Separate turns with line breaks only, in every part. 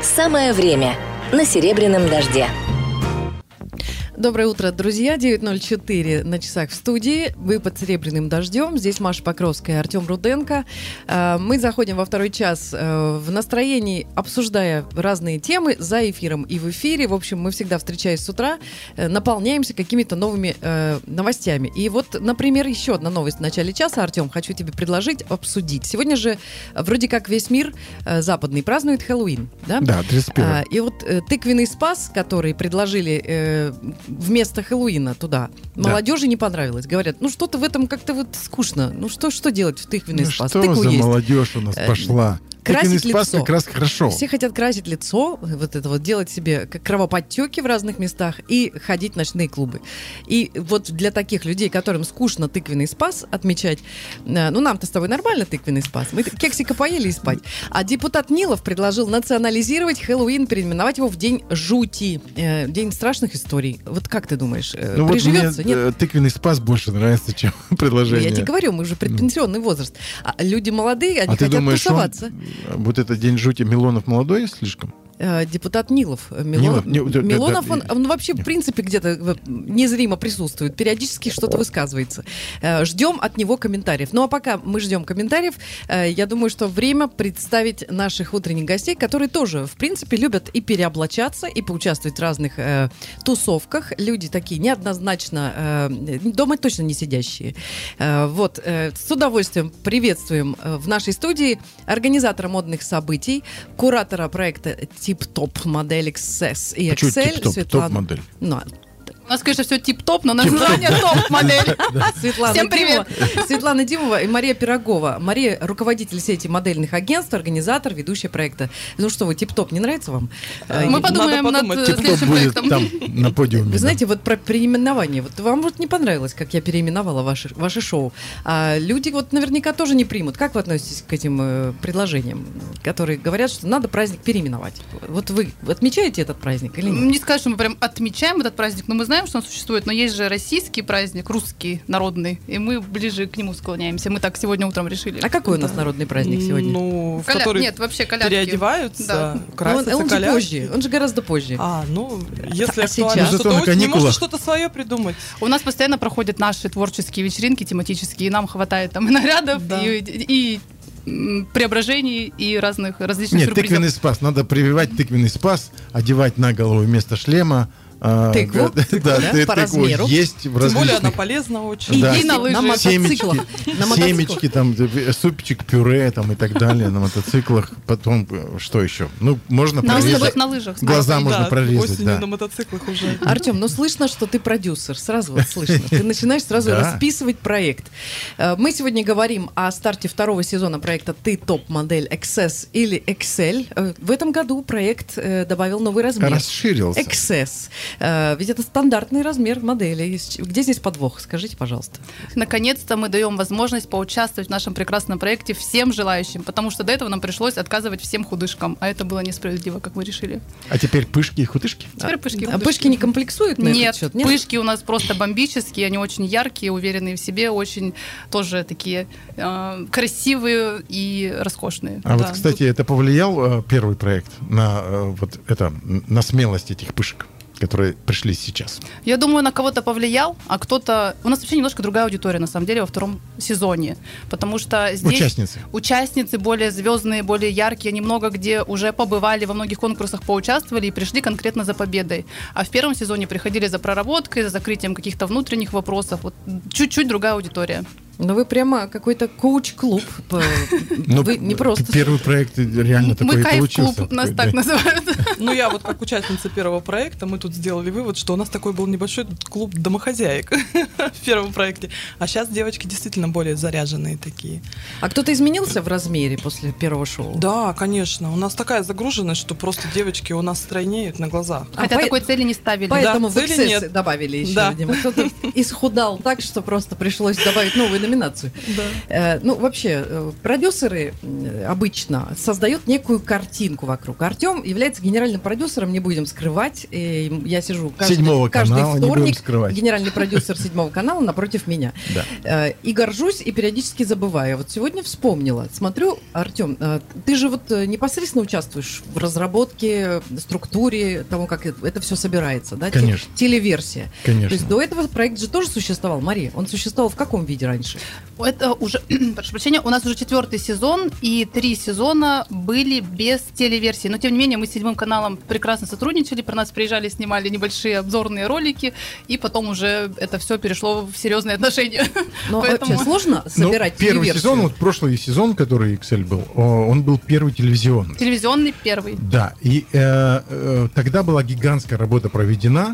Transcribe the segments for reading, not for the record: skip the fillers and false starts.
Самое время на «Серебряном дожде».
Доброе утро, друзья. 9:04 на часах в студии. Вы под «Серебряным дождем». Здесь Маша Покровская, Артем Руденко. Мы заходим во второй час в настроении, обсуждая разные темы за эфиром и в эфире. В общем, мы всегда, встречаясь с утра, наполняемся какими-то новыми новостями. И вот, например, еще одна новость в начале часа, Артем, хочу тебе предложить обсудить. Сегодня же вроде как весь мир западный празднует Хэллоуин, да?
Да, 31-го.
И вот тыквенный спас, который предложили вместо Хэллоуина туда, молодежи не понравилось. Говорят, ну что-то в этом как-то вот скучно. Ну что делать в тыквенный спас?
Что
Тыкву
за
есть.
молодежь у нас пошла?
Красить
Тыквенный спас
лицо.
как раз хорошо.
Все хотят красить лицо, вот это вот, делать себе кровоподтеки в разных местах и ходить в ночные клубы. И вот для таких людей, которым скучно тыквенный спас отмечать, ну нам-то с тобой нормально тыквенный спас, мы кексика поели и спать. А депутат Нилов предложил национализировать Хэллоуин, переименовать его в День жути, День страшных историй. Вот как ты думаешь,
Ну вот
приживется?
мне
Нет?
тыквенный спас больше нравится, чем предложение.
Я тебе говорю, мы уже предпенсионный возраст. А люди молодые, они
А ты
хотят
думаешь,
тусоваться.
вот этот День жути Милонов молодой слишком?
Депутат Нилов.
Милонов,
Милонов,
да.
он вообще, в принципе, где-то незримо присутствует, периодически что-то высказывается. Ждем от него комментариев. Ну, а пока мы ждем комментариев, я думаю, что время представить наших утренних гостей, которые тоже, в принципе, любят и переоблачаться, и поучаствовать в разных тусовках. Люди такие неоднозначно, дома точно не сидящие. Вот, с удовольствием приветствуем в нашей студии организатора модных событий, куратора проекта Тип-топ модель XS и
Почему
XL
тип-топ?
Светлана.
Топ-модель.
Ну,
У нас, конечно, все тип-топ, но название топ-модель.
Светлана
Всем привет.
Димова, Светлана Димова и Мария Пирогова. Мария — руководитель сети модельных агентств, организатор, ведущая проекта. Ну что вы, тип-топ не нравится вам?
Мы подумаем над
Тип-топ
следующим
будет
проектом.
там на подиуме.
Вы знаете, вот про переименование. Вот вам вот не понравилось, как я переименовала ваше шоу. А люди вот наверняка тоже не примут. Как вы относитесь к этим предложениям, которые говорят, что надо праздник переименовать? Вот вы отмечаете этот праздник или нет?
Не сказать, что мы прям отмечаем этот праздник, но мы знаем, что он существует. Но есть же российский праздник, русский, народный, и мы ближе к нему склоняемся. Мы так сегодня утром решили.
А какой у нас народный праздник сегодня?
Ну, в который
Нет, вообще колядки.
переодеваются,
Да.
красятся,
Он же
колядки.
позже, он же гораздо позже.
Если
А
актуально
сейчас?
что-то
Зато на
очень,
каникулах.
можно что-то свое придумать.
У нас постоянно проходят наши творческие вечеринки тематические, и нам хватает там и нарядов,
Да.
и преображений, и различных
Нет,
сюрпризов.
тыквенный спас. Надо прививать тыквенный спас, одевать на голову вместо шлема.
Тыкву?
Да,
По
тыкву
размеру.
есть в
Тем более она
различных...
полезна очень.
И
Да.
на лыжи.
на мотоциклах. На мотоциклах.
Семечки, там, супчик, пюре там, и так далее на мотоциклах. Потом, что еще? Ну, можно
На
прорезать.
лыжах, на лыжах.
Глаза
Да,
можно прорезать,
осенью
да.
на мотоциклах уже.
Артем, ну слышно, что ты продюсер. Сразу вот слышно. Ты начинаешь сразу
Да.
расписывать проект. Мы сегодня говорим о старте второго сезона проекта «Ты топ-модель XS» или XL. В этом году проект добавил новый размер.
Расширился.
XS. Ведь это стандартный размер модели. Где здесь подвох? Скажите, пожалуйста.
Наконец-то мы даем возможность поучаствовать в нашем прекрасном проекте всем желающим, потому что до этого нам пришлось отказывать всем худышкам, а это было несправедливо, как вы решили.
А теперь пышки и худышки?
Теперь пышки.
А пышки не комплексуют на
Нет,
этот счет?
пышки у нас просто бомбические, они очень яркие, уверенные в себе, очень тоже такие красивые и роскошные.
А
Да.
вот, кстати, это повлиял первый проект на смелость этих пышек, которые пришли сейчас?
Я думаю, на кого-то повлиял, а кто-то... У нас вообще немножко другая аудитория, на самом деле, во втором сезоне. Потому что здесь... Участницы более звездные, более яркие. Они много где уже побывали, во многих конкурсах поучаствовали и пришли конкретно за победой. А в первом сезоне приходили за проработкой, за закрытием каких-то внутренних вопросов. Вот чуть-чуть другая аудитория.
Ну вы прямо какой-то коуч-клуб. Вы не просто...
Первый проект реально такой
Мы
и получился.
кайф-клуб, нас так называют.
Ну, я вот как участница первого проекта, мы тут сделали вывод, что у нас такой был небольшой клуб домохозяек в первом проекте. А сейчас девочки действительно более заряженные такие.
А кто-то изменился в размере после первого шоу?
Да, конечно. У нас такая загруженность, что просто девочки у нас стройнеют на глазах.
Хотя такой цели не ставили.
Поэтому в
цели
XS
нет.
добавили еще,
Да.
видимо. Кто-то исхудал так, что просто пришлось добавить новую номинацию. Ну, вообще, продюсеры обычно создают некую картинку вокруг. Артем является генеральным генеральным продюсером, не будем скрывать, я сижу каждый
канала,
вторник, генеральный продюсер 7 канала напротив меня.
Да.
И горжусь, и периодически забываю. Вот сегодня вспомнила. Смотрю, Артем, ты же вот непосредственно участвуешь в разработке, структуре того, как это все собирается, да?
Конечно.
Телеверсия.
Конечно.
То есть до этого проект же тоже существовал. Мария, он существовал в каком виде раньше?
Это уже, прошу прощения, у нас уже 4-й сезон, и 3 сезона были без телеверсии. Но, тем не менее, мы с 7 каналом прекрасно сотрудничали, про нас приезжали, снимали небольшие обзорные ролики, и потом уже это все перешло в серьезные отношения.
Но вообще сложно собирать телеверсию?
Первый сезон, вот прошлый сезон, который XL был, он был первый телевизионный.
Телевизионный первый.
Да, и тогда была гигантская работа проведена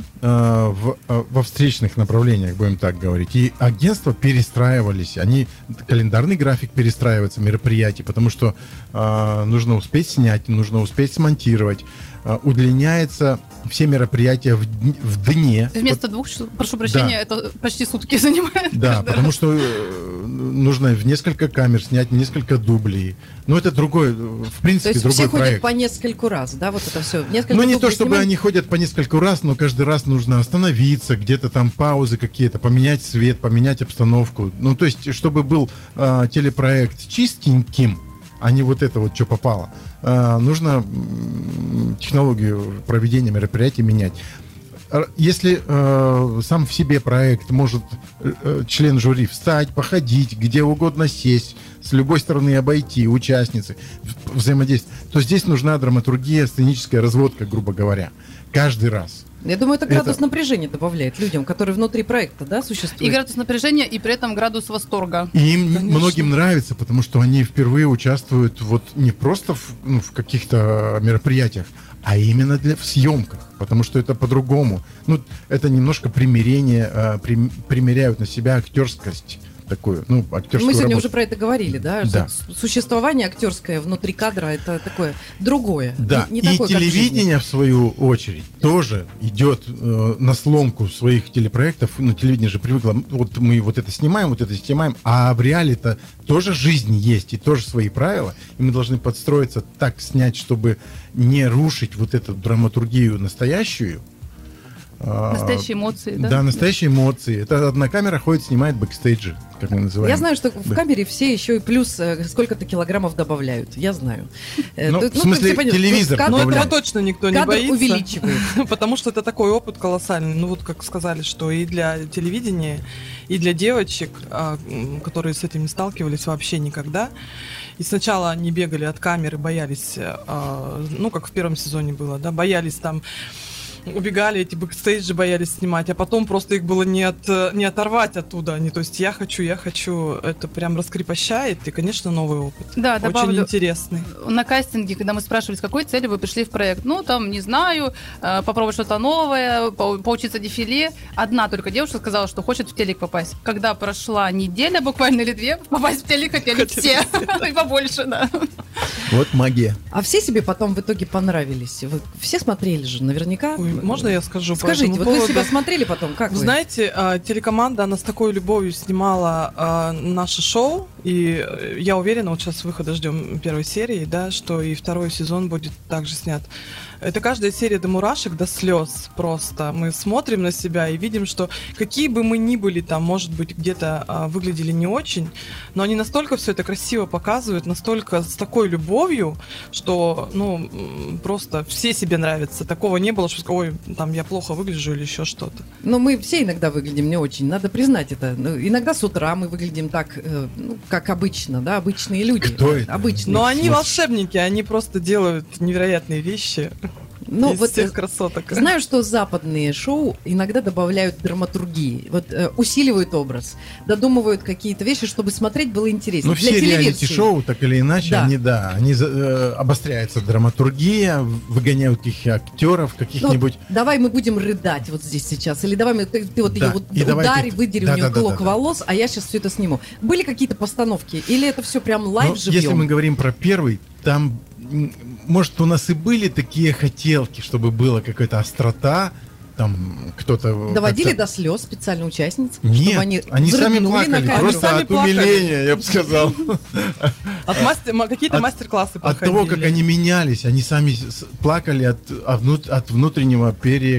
во встречных направлениях, будем так говорить, и агентства перестраивались, календарный график перестраивается, мероприятий, потому что нужно успеть снять, нужно успеть смонтировать, удлиняется все мероприятия в дне.
Вместо 2 часов, прошу прощения, да. Это почти сутки занимает.
Да, потому что нужно в несколько камер снять несколько дублей. Ну, это другой, в принципе, другой проект. То есть все ходят
по нескольку раз, да, вот это все?
Ну, не то, чтобы они ходят по нескольку раз, но каждый раз нужно остановиться, где-то там паузы какие-то, поменять свет, поменять обстановку. Ну, то есть, чтобы был телепроект чистеньким, а не вот это вот, что попало. Нужно технологию проведения мероприятий менять. Если сам в себе проект может член жюри встать, походить, где угодно сесть, с любой стороны обойти, участницы, взаимодействовать, то здесь нужна драматургия, сценическая разводка, грубо говоря. Каждый раз.
Я думаю, это градус напряжения добавляет людям, которые внутри проекта, да, существуют.
И градус напряжения, и при этом градус восторга.
И им многим нравится, потому что они впервые участвуют вот не просто в каких-то мероприятиях, а именно в съемках, потому что это по-другому. Ну, это немножко примеряют на себя актерскость. Такую, актерскую
Мы сегодня
работу.
уже про это говорили, да?
Да.
Существование актерское внутри кадра — это такое другое.
Да,
не
и
такое,
телевидение, в свою очередь, тоже идет на сломку своих телепроектов. Ну, телевидение же привыкло, вот мы вот это снимаем, а в реале-то тоже жизнь есть, и тоже свои правила, и мы должны подстроиться так снять, чтобы не рушить вот эту драматургию настоящую.
Настоящие эмоции, да?
Да, настоящие эмоции. Это одна камера ходит, снимает бэкстейджи, как мы называем.
Я знаю, что в камере все еще и плюс сколько-то килограммов добавляют. Я знаю.
В смысле, телевизор
добавляют. Но этого точно никто не боится.
Увеличивает.
Потому что это такой опыт колоссальный. Ну вот как сказали, что и для телевидения, и для девочек, которые с этим не сталкивались вообще никогда. И сначала они бегали от камеры, боялись, как в первом сезоне было, да, боялись там, убегали, эти бэкстейджи боялись снимать, а потом просто их было не оторвать оттуда. Они, то есть я хочу, это прям раскрепощает, и, конечно, новый опыт.
Да, добавлю,
очень интересный.
На кастинге, когда мы спрашивали, с какой целью вы пришли в проект, не знаю, попробовать что-то новое, поучиться дефиле. Одна только девушка сказала, что хочет в телек попасть. Когда прошла неделя, буквально или 2, попасть в телек хотели все. И побольше, да.
Вот магия.
А все себе потом в итоге понравились? Вы все смотрели же наверняка?
Можно я скажу?
Скажите, вот вы себя смотрели потом, как вы?
Знаете, телекоманда, она с такой любовью снимала наше шоу, и я уверена, вот сейчас выхода ждем первой серии, да, что и второй сезон будет также снят. Это каждая серия до мурашек, до слез просто. Мы смотрим на себя и видим, что какие бы мы ни были там, может быть, где-то выглядели не очень, но они настолько все это красиво показывают, настолько с такой любовью, что, просто все себе нравятся. Такого не было, что, там я плохо выгляжу или еще что-то.
Но мы все иногда выглядим не очень, надо признать это. Иногда с утра мы выглядим так, как обычно, да, обычные люди.
Кто это?
Обычные.
Но они волшебники, они просто делают невероятные вещи. Из всех красоток.
Знаю, что западные шоу иногда добавляют драматургии, усиливают образ, додумывают какие-то вещи, чтобы смотреть было интереснее.
Ну, все реалити-шоу, так или иначе, они обостряется драматургия, выгоняют каких актеров, каких-нибудь...
Давай мы будем рыдать вот здесь сейчас, или давай ты вот ее ударь, выдери у нее клок волос, а я сейчас все это сниму. Были какие-то постановки, или это все прям лайв живьем?
Если мы говорим про первый, там... Может, у нас и были такие хотелки, чтобы была какая-то острота, там кто-то...
Доводили до слез специально участниц?
Нет, они сами плакали, просто от умиления, я бы сказал.
Какие-то мастер-классы проходили.
От того, как они менялись, они сами плакали от внутреннего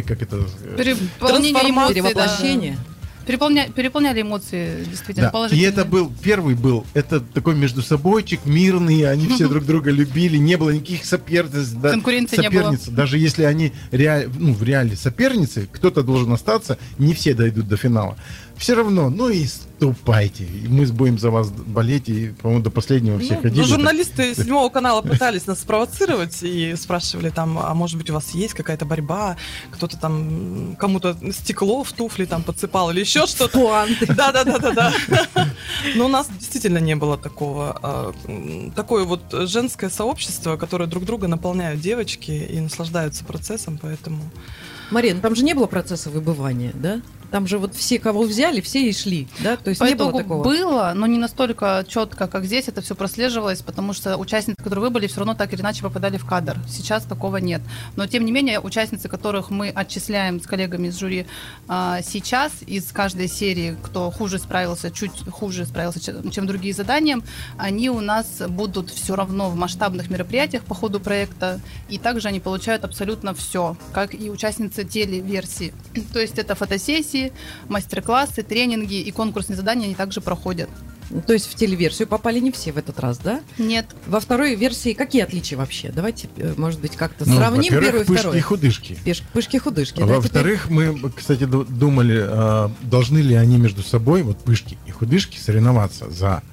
перевоплощения.
Переполняли эмоции, действительно, положительные.
И это это такой между собойчик, мирный, они все друг друга любили, не было никаких соперниц.
Конкуренции не было.
Даже если они в реале соперницы, кто-то должен остаться, не все дойдут до финала. Все равно, и ступайте. Мы будем за вас болеть, и, по-моему, до последнего все ходили.
Журналисты 7 канала пытались нас спровоцировать и спрашивали там, а может быть у вас есть какая-то борьба, кто-то там кому-то стекло в туфли там подсыпал или еще что-то. Да. Но у нас действительно не было такого. Такое вот женское сообщество, которое друг друга наполняют девочки и наслаждаются процессом, поэтому...
Марина, там же не было процесса выбывания, да? Там же вот все, кого взяли, все и шли, да? То есть
по
не
итогу
было такого?
Было, но не настолько четко, как здесь это все прослеживалось, потому что участницы, которые выбыли, все равно так или иначе попадали в кадр. Сейчас такого нет. Но, тем не менее, участницы, которых мы отчисляем с коллегами из жюри сейчас, из каждой серии, кто чуть хуже справился, чем другие задания, они у нас будут все равно в масштабных мероприятиях по ходу проекта, и также они получают абсолютно все, как и участницы телеверсии. То есть это фотосессии, мастер-классы, тренинги и конкурсные задания они также проходят.
То есть в телеверсию попали не все в этот раз, да?
Нет.
Во второй версии какие отличия вообще? Давайте, может быть, как-то сравним первую и вторую.
Пышки и худышки.
Пышки-худышки.
Во-вторых, мы, кстати, думали, должны ли они между собой, вот пышки и худышки, соревноваться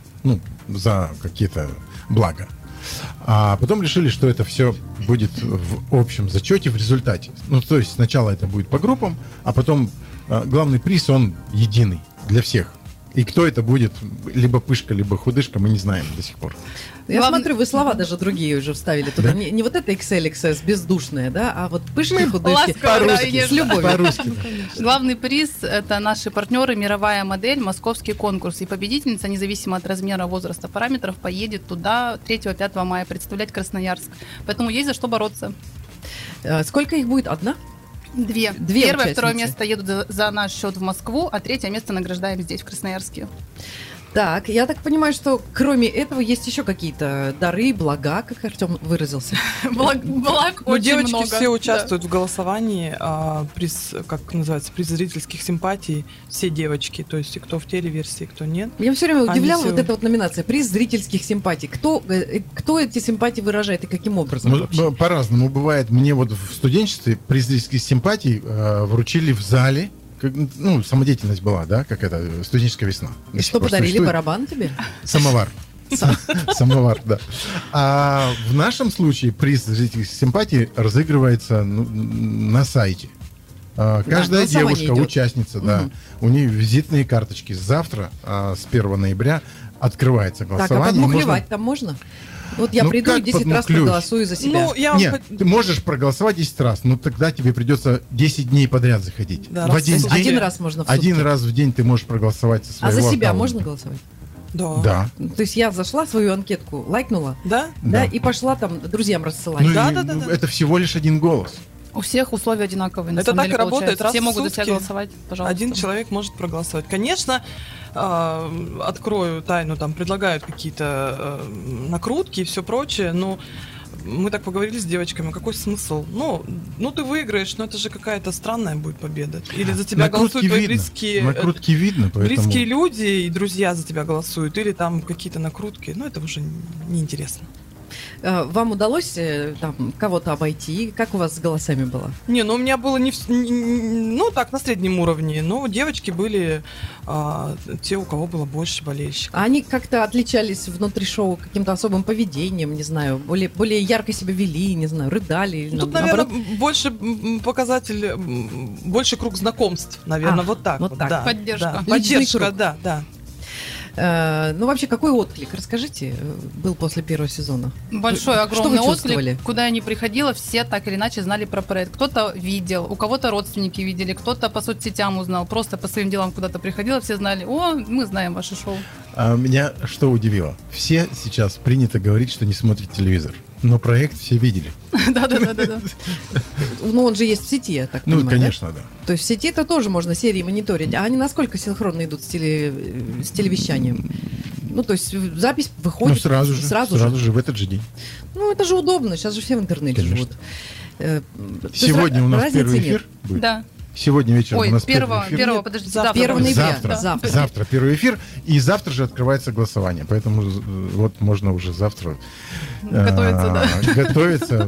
за какие-то блага. А потом решили, что это все будет в общем зачете в результате. То есть сначала это будет по группам, а потом главный приз, он единый для всех. И кто это будет, либо пышка, либо худышка, мы не знаем до сих пор.
Я смотрю, вы слова даже другие уже вставили туда. Да? Не вот это XL, XS бездушная, да, а вот пышки, худышки.
По-русски,
с любовью.
По-русски.
Главный приз – это наши партнеры «Мировая модель», московский конкурс. И победительница, независимо от размера, возраста, параметров, поедет туда 3-5 мая представлять Красноярск. Поэтому есть за что бороться.
Сколько их будет? Одна?
Две. Первое, второе место едут за наш счет в Москву, а третье место награждаем здесь, в Красноярске.
Так, я так понимаю, что кроме этого есть еще какие-то дары, блага, как Артем выразился.
Благ очень
девочки
много.
Все участвуют в голосовании, приз, как называется, приз зрительских симпатий, все девочки, то есть и кто в телеверсии, кто нет.
Меня все время удивляла вот эта вот номинация, приз зрительских симпатий. Кто эти симпатии выражает и каким образом?
По-разному бывает. Мне вот в студенчестве приз зрительских симпатий вручили в зале. Самодеятельность была, да, как это, студенческая весна.
И что подарили, барабан тебе?
Самовар. Самовар, да. А в нашем случае приз зрительских симпатий разыгрывается на сайте. Каждая девушка, участница, да, у нее визитные карточки. Завтра, с 1 ноября, открывается голосование.
Так, а подмухлевать там можно? Вот я приду и 10 раз проголосую за себя.
Нет, ты можешь проголосовать 10 раз, но тогда тебе придется 10 дней подряд заходить.
Да, один раз можно в сутки.
Один раз в день ты можешь проголосовать со своего
за себя
аккаунта.
Можно голосовать?
Да.
То есть я зашла, свою анкетку лайкнула,
да,
и пошла там друзьям рассылать.
Да.
Это всего лишь один голос.
У всех условия одинаковые.
Это так и работает.
Все могут за себя голосовать, пожалуйста.
Один человек может проголосовать. Конечно, открою тайну, там предлагают какие-то накрутки и все прочее, но мы так поговорили с девочками, какой смысл? Ну ты выиграешь, но это же какая-то странная будет победа. Или за тебя голосуют твои близкие...
Накрутки видно, поэтому...
Близкие люди и друзья за тебя голосуют, или там какие-то накрутки. Это уже неинтересно.
Вам удалось там кого-то обойти? Как у вас с голосами было?
У меня было так, на среднем уровне. Но девочки были те, у кого было больше болельщиков.
А они как-то отличались внутри шоу каким-то особым поведением, не знаю, более ярко себя вели, не знаю, рыдали?
Тут, наверное, больше показатель, больше круг знакомств, наверное, вот так.
Да.
Поддержка.
Да. Поддержка, да.
Вообще, какой отклик? Расскажите, был после первого сезона?
Большой, огромный отклик. Куда я ни приходила, все так или иначе знали про проект. Кто-то видел, у кого-то родственники видели, кто-то по соцсетям узнал, просто по своим делам куда-то приходила, все знали, мы знаем ваше шоу.
Меня что удивило? Все сейчас принято говорить, что не смотрят телевизор. Но проект все видели.
Да.
Он же есть в сети, я так понимаю.
Конечно, да.
То есть в сети это тоже можно серии мониторить. А они насколько синхронно идут с телевещанием? Ну, то есть запись выходит
сразу же, в этот же день.
Ну, это же удобно, сейчас же все в интернете живут.
Сегодня у нас первый эфир будет?
Да.
Сегодня вечером у нас
первого,
завтра 1 ноября.
Завтра первый эфир, и завтра же открывается голосование, поэтому вот можно уже завтра готовиться,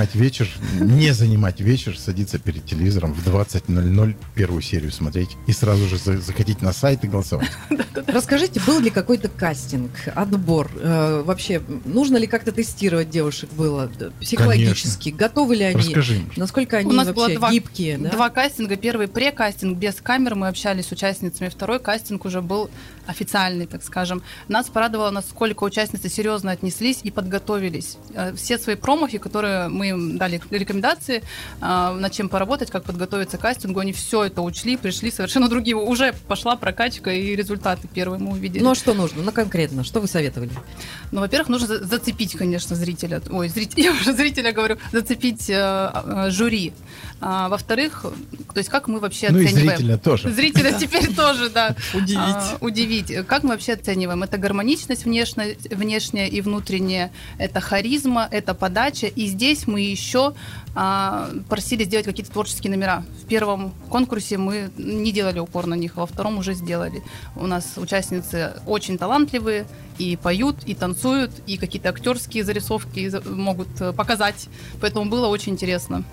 не занимать вечер, садиться перед телевизором в 20:00 первую серию смотреть и сразу же заходить на сайт и голосовать.
Расскажите, был ли какой-то кастинг, отбор? Вообще, нужно ли как-то тестировать девушек было психологически? Конечно. Готовы ли они?
Расскажи.
Насколько они вообще гибкие?
Два кастинга. Первый прекастинг без камер, мы общались с участницами. Второй кастинг уже был официальный, так скажем. Нас порадовало, насколько участницы серьезно отнеслись и подготовились. Все свои промахи, которые мы им дали рекомендации, над чем поработать, как подготовиться к кастингу, они все это учли, пришли совершенно другие. Уже пошла прокачка и результаты первые мы увидели.
Ну а что нужно? Ну конкретно, что вы советовали?
Ну, во-первых, нужно зацепить, конечно, зрителя. Я уже зрителя говорю, зацепить жюри. Во-вторых, то есть как мы вообще оцениваем...
Ну и зрителя тоже.
Зрителя теперь тоже, да.
Удивить.
Как мы вообще оцениваем? Это гармоничность внешняя и внутренняя, это харизма, это подача. И здесь мы еще просили сделать какие-то творческие номера. В первом конкурсе мы не делали упор на них, а во втором уже сделали. У нас участницы очень талантливые, и поют, и танцуют, и какие-то актерские зарисовки могут показать. Поэтому было очень интересно.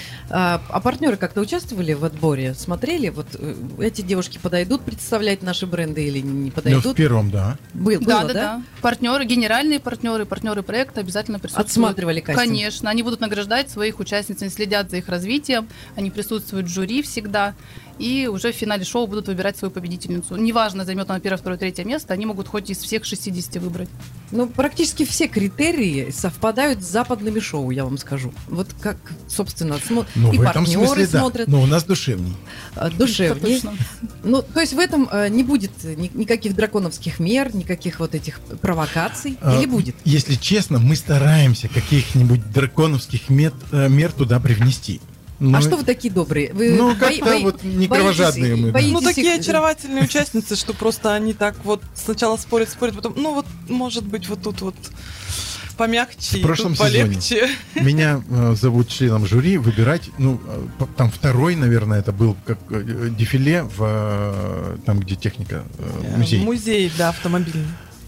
А партнеры как-то участвовали в отборе? Смотрели? Вот эти девушки подойдут представлять наши бренды или не подойдут?
Ну, в первом, да.
Было, да?
Партнеры, генеральные партнеры проекта обязательно присутствуют.
Отсматривали кастинг?
Конечно. Они будут награждать своих участниц, они следят за их развитием, они присутствуют в жюри всегда. И уже в финале шоу будут выбирать свою победительницу. Неважно, займет она 1, 2, 3 место, они могут хоть из всех 60 выбрать.
Ну, практически все критерии совпадают с западными шоу, я вам скажу. Вот как, собственно, и партнеры смотрят.
Но у нас душевней.
Душевней. Ну, то есть в этом не будет никаких драконовских мер, никаких вот этих провокаций. Или будет?
Если честно, мы стараемся каких-нибудь драконовских мер туда привнести.
А что вы такие добрые? Вы
как-то вот не кровожадные мы.
Ну, такие очаровательные участницы, что просто они так вот сначала спорят, потом, ну вот, может быть, вот тут вот помягче,
в прошлом
тут полегче.
Сезоне меня зовут членом жюри выбирать, ну, там второй, наверное, это был как дефиле там, где техника, музей.
Музей, да, автомобильный.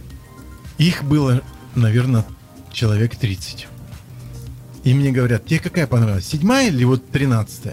Их было, наверное, человек 30. И мне говорят, тебе какая понравилась, 7-я или вот 13-я?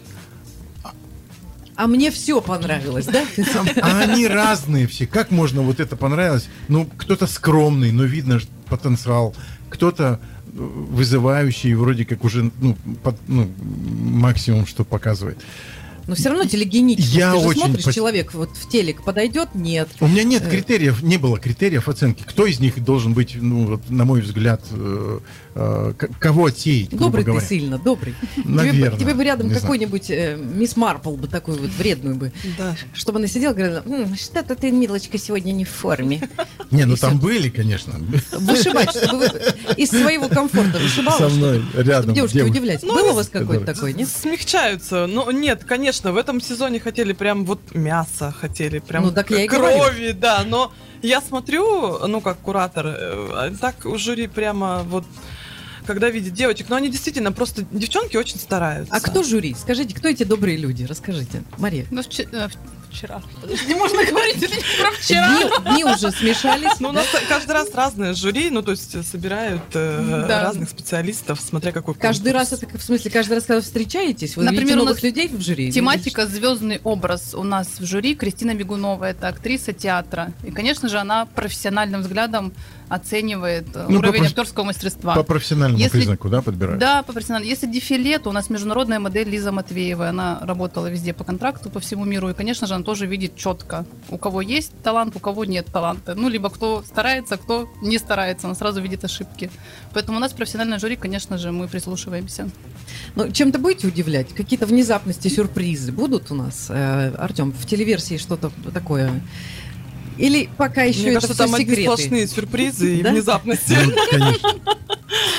А мне все понравилось, да?
А они разные все. Как можно вот это понравилось? Ну, кто-то скромный, но видно потенциал. Кто-то вызывающий, вроде как уже максимум, что показывает.
Но все равно телегенично.
Я
Ты же
очень
смотришь, человек вот в телек подойдет, нет.
У меня нет критериев, не было критериев оценки. Кто из них должен быть, ну, вот, на мой взгляд, кого отсеять?
Добрый ты сильно, добрый.
Наверное.
Тебе бы рядом какой-нибудь мисс Марпл бы такую вот вредную бы. Да. Чтобы она сидела и говорила, что-то ты, милочка, сегодня не в форме.
Не, ну там были, конечно.
Вышибать, чтобы из своего комфорта вышибала.
Со мной рядом.
Девушки удивлять. Было у вас какой-то такой, нет?
Смягчаются. Ну, нет, конечно. В этом сезоне хотели прям вот мясо, хотели прям
крови,
да, но я смотрю, ну, как куратор, так жюри прямо вот, когда видит девочек, но они действительно просто, девчонки очень стараются.
А кто жюри? Скажите, кто эти добрые люди? Расскажите. Мария.
Ну, вчера. Не можно говорить про вчера.
Дни уже смешались.
Ну, у нас каждый раз разные жюри, ну, то есть собирают разных специалистов, смотря какой конкурс.
Каждый раз, это в смысле, каждый раз, когда встречаетесь, вы видите новых людей в жюри?
Тематика «Звездный образ» у нас в жюри. Кристина Бегунова, это актриса театра. И, конечно же, она профессиональным взглядом оценивает уровень актерского мастерства.
По профессиональному признаку, да, подбирают?
Да, по профессиональному. Если дефиле, то у нас международная модель Лиза Матвеева. Она работала везде по контракту, по всему миру. И, конечно же, она тоже видит четко, у кого есть талант, у кого нет таланта. Ну, либо кто старается, кто не старается. Она сразу видит ошибки. Поэтому у нас профессиональное жюри, конечно же, мы прислушиваемся.
Ну, чем-то будете удивлять? Какие-то внезапности, сюрпризы будут у нас? Артем, в телеверсии что-то такое? Или пока еще
мне
это
кажется,
все
там
секреты?
Одни сплошные сюрпризы и внезапности.
Конечно.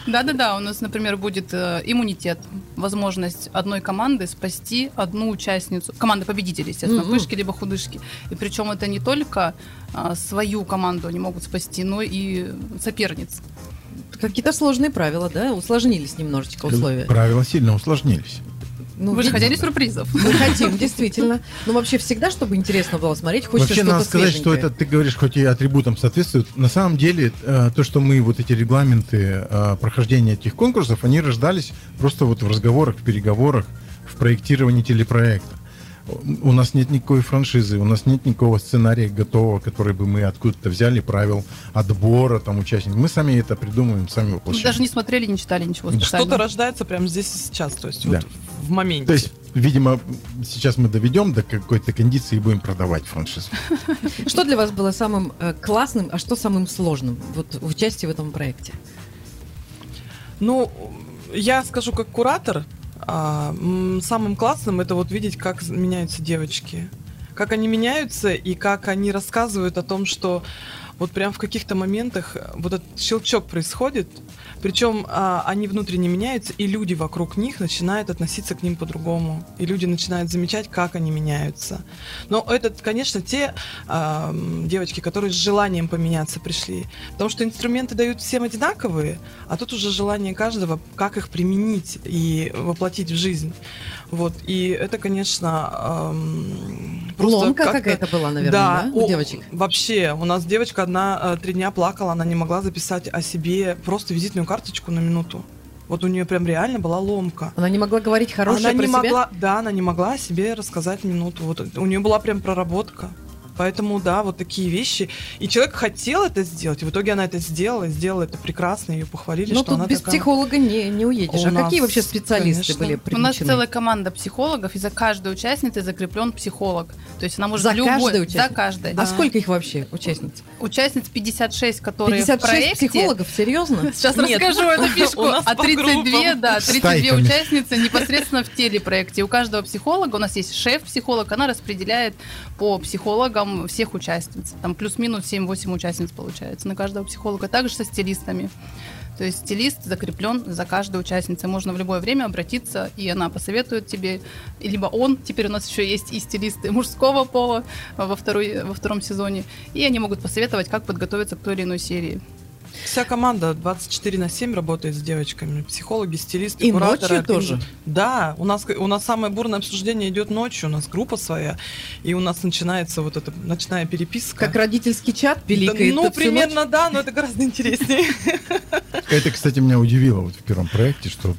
Да-да-да, у нас, например, будет иммунитет, возможность одной команды спасти одну участницу, команды победителей, естественно, пышки либо худышки. И причем это не только свою команду они могут спасти, но и соперниц.
Какие-то сложные правила, да? Усложнились немножечко условия.
Правила сильно усложнились.
Ну, вы же хотели сюрпризов.
Мы хотим, действительно. Но вообще всегда, чтобы интересно было смотреть, хочется
вообще,
что-то
надо сказать, что это, ты говоришь, хоть и атрибутам соответствует, на самом деле, то, что мы, вот эти регламенты прохождения этих конкурсов, они рождались просто вот в разговорах, в переговорах, в проектировании телепроекта. У нас нет никакой франшизы, у нас нет никакого сценария готового, который бы мы откуда-то взяли, правил отбора там участников. Мы сами это придумываем, сами воплощаем.
Мы даже не смотрели, не читали ничего специального.
Что-то рождается прямо здесь и сейчас, то есть
да.
вот в моменте.
То есть, видимо, сейчас мы доведем до какой-то кондиции и будем продавать франшизу.
Что для вас было самым классным, а что самым сложным вот в участии в этом проекте?
Ну, я скажу как куратор, самым классным это вот видеть, как меняются девочки. Как они меняются и как они рассказывают о том, что вот прям в каких-то моментах вот этот щелчок происходит, причем они внутренне меняются, и люди вокруг них начинают относиться к ним по-другому. И люди начинают замечать, как они меняются. Но это, конечно, те девочки, которые с желанием поменяться пришли. Потому что инструменты дают всем одинаковые, а тут уже желание каждого, как их применить и воплотить в жизнь. Вот. И это, конечно, просто
ломка какая-то была, наверное, да, у девочек?
Вообще, у нас девочка одна 3 дня плакала, она не могла записать о себе просто визитную карточку на минуту. Вот у нее прям реально была ломка.
Она не могла говорить хорошее про себя?
Да, она не могла о себе рассказать минуту. Вот у нее была прям проработка. Поэтому, да, вот такие вещи. И человек хотел это сделать, и в итоге она это сделала это прекрасно, ее похвалили,
но
что
тут
она
без
такая...
психолога не уедешь. А какие вообще специалисты были привлечены?
У нас целая команда психологов, и за каждой участницей закреплен психолог. То есть она может
за каждой участницей?
За каждой, да.
А сколько их вообще участниц?
Участниц 56, которые
56
в проекте.
Психологов? Серьезно?
Сейчас расскажу эту фишку. А 32 участницы непосредственно в телепроекте. У каждого психолога, у нас есть шеф-психолог, она распределяет по психологам всех участниц. Там плюс-минус 7-8 участниц получается на каждого психолога. Также со стилистами. То есть стилист закреплен за каждой участницей. Можно в любое время обратиться, и она посоветует тебе, либо он, теперь у нас еще есть и стилисты мужского пола во втором сезоне, и они могут посоветовать, как подготовиться к той или иной серии.
Вся команда 24/7 работает с девочками. Психологи, стилисты,
и
кураторы.
Ночью тоже?
Да, у нас самое бурное обсуждение идет ночью. У нас группа своя, и у нас начинается вот эта ночная переписка.
Как родительский чат пиликает?
Да, примерно, ночь? Да, но это гораздо интереснее.
Это, кстати, меня удивило вот в первом проекте, что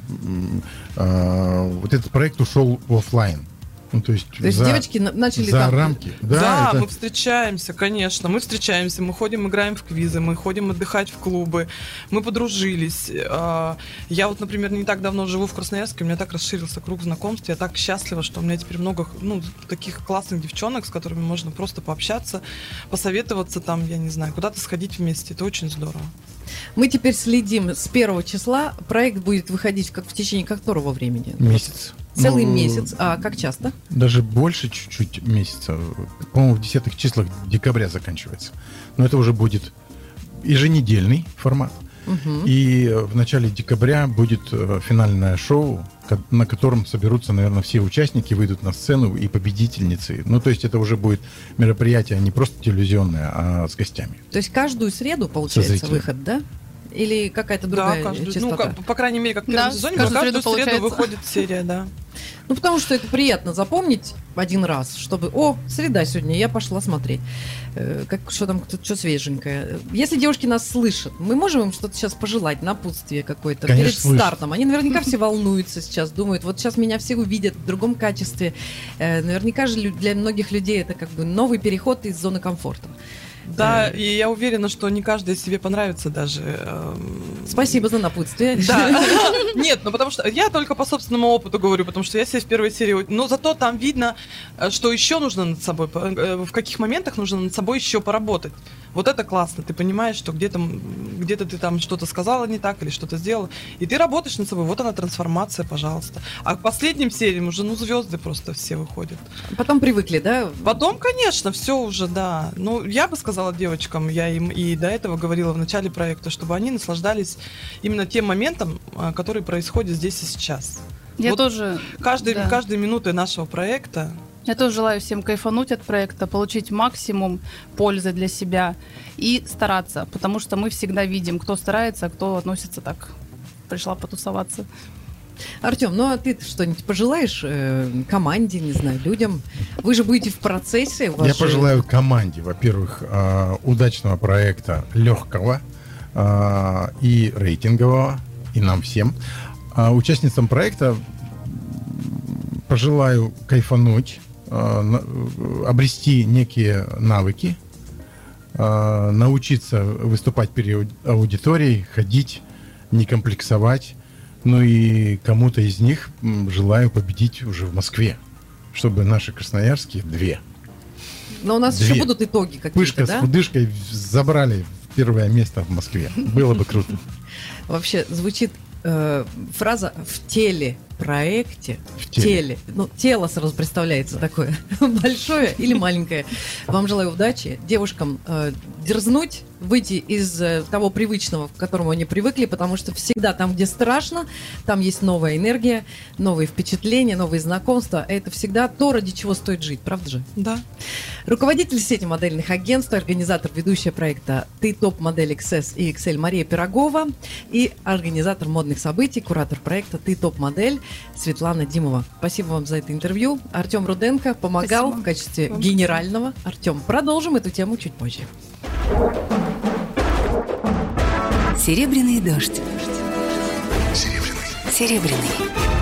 вот этот проект ушел в офлайн. Ну, то есть
девочки начали
за
там...
рамки.
Да, мы встречаемся, конечно. Мы встречаемся, мы ходим, играем в квизы, мы ходим отдыхать в клубы, мы подружились. Я вот, например, не так давно живу в Красноярске, у меня так расширился круг знакомств, я так счастлива, что у меня теперь много таких классных девчонок, с которыми можно просто пообщаться, посоветоваться там, я не знаю, куда-то сходить вместе. Это очень здорово.
Мы теперь следим с 1 числа. Проект будет выходить в течение которого времени?
Месяц.
Целый месяц. А как часто?
Даже больше чуть-чуть месяца. По-моему, в 10 числах декабря заканчивается. Но это уже будет еженедельный формат.
Угу.
И в начале декабря будет финальное шоу, на котором соберутся, наверное, все участники, выйдут на сцену и победительницы. Ну, то есть это уже будет мероприятие не просто телевизионное, а с гостями.
То есть каждую среду, получается, выход, да? Или какая-то другая частота?
По крайней мере, как в первом сезоне, каждую среду выходит серия, да.
Ну, потому что это приятно запомнить один раз, чтобы, среда сегодня, я пошла смотреть, что там, что свеженькое. Если девушки нас слышат, мы можем им что-то сейчас пожелать, напутствие какое-то перед стартом. Они наверняка все волнуются сейчас, думают, вот сейчас меня все увидят в другом качестве. Наверняка же для многих людей это как бы новый переход из зоны комфорта.
Да, и я уверена, что не каждый себе понравится даже.
Спасибо за напутствие.
Да. Нет, потому что я только по собственному опыту говорю, потому что я себе в первой серии... Но зато там видно, что еще нужно над собой, в каких моментах нужно над собой еще поработать. Вот это классно. Ты понимаешь, что где-то ты там что-то сказала не так или что-то сделала, и ты работаешь над собой. Вот она трансформация, пожалуйста. А к последним сериям уже, звезды просто все выходят.
Потом привыкли, да?
Потом, конечно, все уже, да. Я бы сказала, сказала девочкам, я им и до этого говорила в начале проекта, чтобы они наслаждались именно тем моментом, который происходит здесь и сейчас.
Я тоже...
Каждой минутой нашего проекта.
Я тоже желаю всем кайфануть от проекта, получить максимум пользы для себя и стараться, потому что мы всегда видим, кто старается, а кто относится так, пришла потусоваться.
Артем, ну а ты что-нибудь пожелаешь команде, не знаю, людям? Вы же будете в процессе.
Я пожелаю команде, во-первых, удачного проекта, легкого и рейтингового, и нам всем. Участницам проекта пожелаю кайфануть, обрести некие навыки, научиться выступать перед аудиторией, ходить, не комплексовать. Ну и кому-то из них желаю победить уже в Москве, чтобы наши красноярские две.
Но у нас еще будут итоги какие-то,
Пышка
да?
с Фудышкой забрали первое место в Москве. Было бы круто.
Вообще звучит фраза «в теле». Проекте, в теле. Ну, тело сразу представляется такое большое или маленькое. Вам желаю удачи. Девушкам дерзнуть, выйти из того привычного, к которому они привыкли, потому что всегда там, где страшно, там есть новая энергия, новые впечатления, новые знакомства. Это всегда то, ради чего стоит жить, правда же?
Да.
Руководитель сети модельных агентств, организатор, ведущая проекта «Ты топ-модель XS и XL» Мария Пирогова и организатор модных событий, куратор проекта «Ты топ-модель» Светлана Димова. Спасибо вам за это интервью. Артем Руденко помогал в качестве генерального. Артем, продолжим эту тему чуть позже.
Серебряный дождь. Серебряный.